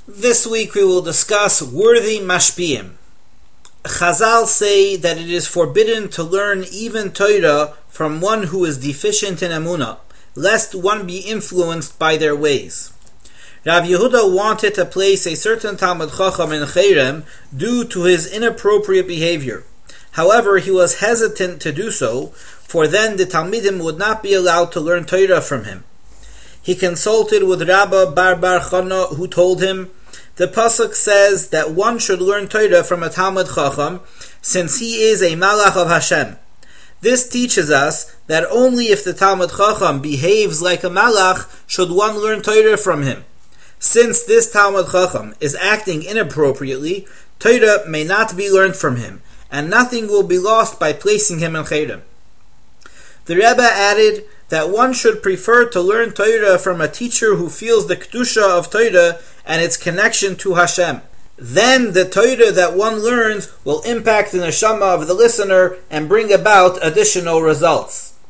This week we will discuss worthy mashpiyim. Chazal say that it is forbidden to learn even Torah from one who is deficient in emunah, lest one be influenced by their ways. Rav Yehuda wanted to place a certain Talmud Chacham in Cherem due to his inappropriate behavior. However, he was hesitant to do so, for then the Talmidim would not be allowed to learn Torah from him. He consulted with Rabba Bar Chana, who told him, the Pasuk says that one should learn Torah from a Talmud Chacham, since he is a Malach of Hashem. This teaches us that only if the Talmud Chacham behaves like a Malach should one learn Torah from him. Since this Talmud Chacham is acting inappropriately, Torah may not be learned from him, and nothing will be lost by placing him in Cherem. The Rebbe added that one should prefer to learn Torah from a teacher who feels the Kedusha of Torah and its connection to Hashem. Then the Torah that one learns will impact the neshama of the listener and bring about additional results.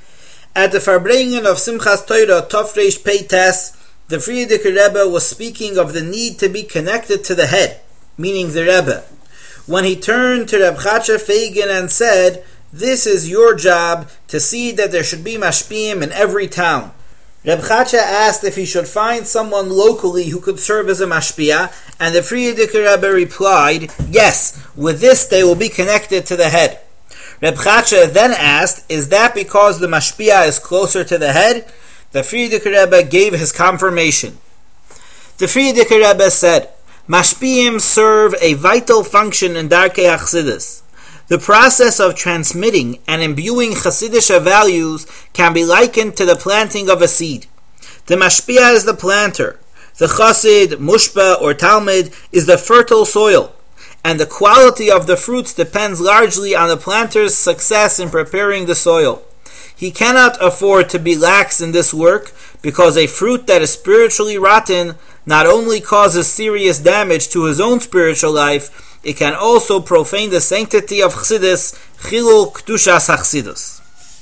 At the Farbrengen of Simchas Torah Tofreish Pei Tes, the Frierdiker Rebbe was speaking of the need to be connected to the head, meaning the Rebbe, when he turned to Reb Chatzah Feigen and said, "This is your job to see that there should be mashpiyim in every town." Reb Chatzah asked if he should find someone locally who could serve as a mashpia, and the Frierdiker Rebbe replied, "Yes, with this they will be connected to the head." Reb Chatzah then asked, "Is that because the mashpia is closer to the head?" The Frierdiker Rebbe gave his confirmation. The Frierdiker Rebbe said, "Mashpiyim serve a vital function in Darkei Chassidus. The process of transmitting and imbuing Chassidish values can be likened to the planting of a seed. The mashpia is the planter. The chassid, mushpa, or talmid is the fertile soil, and the quality of the fruits depends largely on the planter's success in preparing the soil. He cannot afford to be lax in this work, because a fruit that is spiritually rotten not only causes serious damage to his own spiritual life, it can also profane the sanctity of Chassidus, Chilul Kedushas HaChassidus."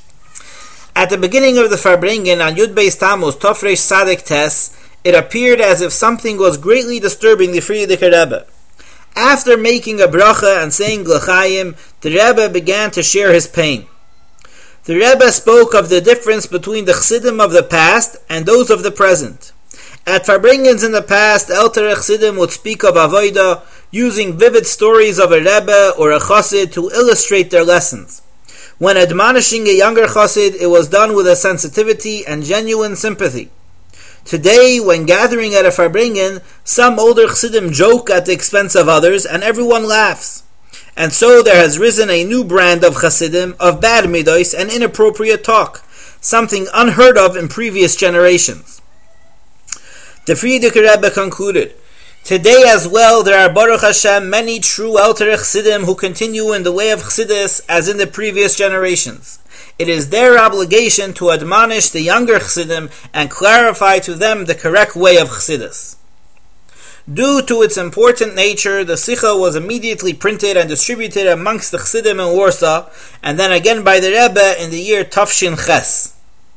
At the beginning of the Farbrengen on Yud Beis Tammuz Tofreish Sadek Tes, it appeared as if something was greatly disturbing the Frierdiker Rebbe. After making a bracha and saying L'chaim, the Rebbe began to share his pain. The Rebbe spoke of the difference between the Chassidim of the past and those of the present. At Farbrengens in the past, Elter Chassidim would speak of Avodah, using vivid stories of a Rebbe or a Chassid to illustrate their lessons. When admonishing a younger Chassid, it was done with a sensitivity and genuine sympathy. Today, when gathering at a Farbrengen, some older Chassidim joke at the expense of others, and everyone laughs. And so there has risen a new brand of Chassidim, of bad midos and inappropriate talk, something unheard of in previous generations. The Frierdiker Rebbe concluded, "Today as well there are Baruch Hashem many true Elter Chassidim who continue in the way of Chassidus as in the previous generations. It is their obligation to admonish the younger Chassidim and clarify to them the correct way of Chassidus." Due to its important nature, the Sikha was immediately printed and distributed amongst the Chassidim in Warsaw, and then again by the Rebbe in the year Tafshin Ches.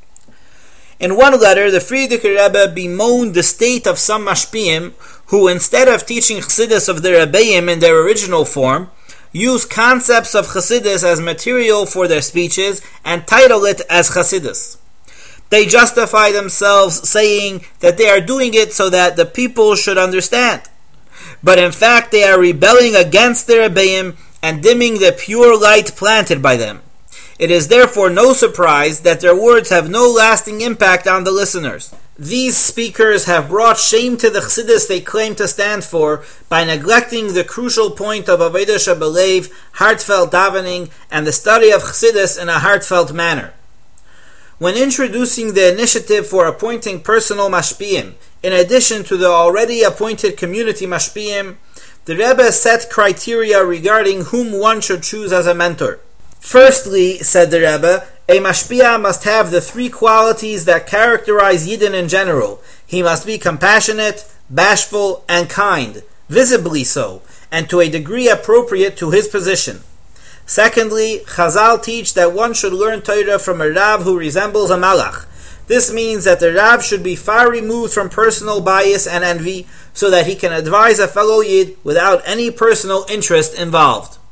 In one letter, the Frierdiker Rebbe bemoaned the state of some mashpiyim who, instead of teaching Chassidus of the Rebbeim in their original form, use concepts of Chassidus as material for their speeches and title it as Chassidus. They justify themselves saying that they are doing it so that the people should understand. But in fact they are rebelling against the Rebbeim and dimming the pure light planted by them. It is therefore no surprise that their words have no lasting impact on the listeners. These speakers have brought shame to the Chassidus they claim to stand for by neglecting the crucial point of Avodah Shebelev, heartfelt davening, and the study of Chassidus in a heartfelt manner. When introducing the initiative for appointing personal mashpiyim, in addition to the already appointed community mashpiyim, the Rebbe set criteria regarding whom one should choose as a mentor. Firstly, said the Rebbe, a mashpia must have the three qualities that characterize Yidden in general. He must be compassionate, bashful, and kind, visibly so, and to a degree appropriate to his position. Secondly, Chazal teach that one should learn Torah from a Rav who resembles a Malach. This means that the Rav should be far removed from personal bias and envy, so that he can advise a fellow Yid without any personal interest involved.